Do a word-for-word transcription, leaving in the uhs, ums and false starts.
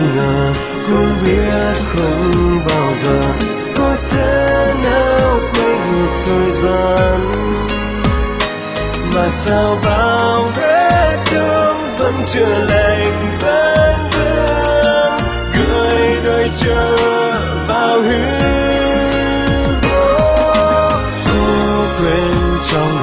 ngờ, cũng biết không bao giờ có thể nào quay ngược thời gian. Mà sao bao vết thương vẫn chưa lành vết thương, gửi đôi chờ vào hư vô. Cố quên trong